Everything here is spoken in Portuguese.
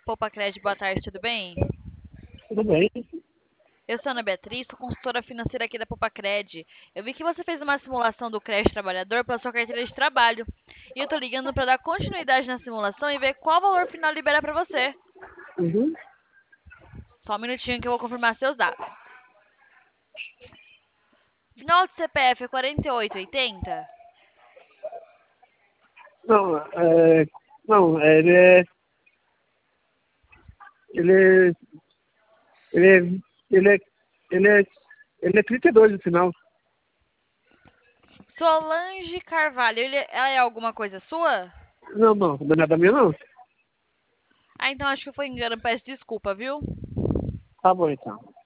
Poupa Cred, boa tarde, tudo bem? Tudo bem? Eu sou a Ana Beatriz, sou consultora financeira aqui da Poupa Cred. Eu vi que você fez uma simulação do crédito trabalhador pela sua carteira de trabalho. E eu tô ligando para dar continuidade na simulação e ver qual valor final libera para você. Uhum. Só um minutinho que eu vou confirmar seus dados. Final de CPF é 4880? Não, não, ele, ele, ele, ele é 32 no final. Solange Carvalho, ela é alguma coisa sua? Não, não, não é nada minha, não. Ah, então acho que foi engano, peço desculpa, viu? Tá bom, então.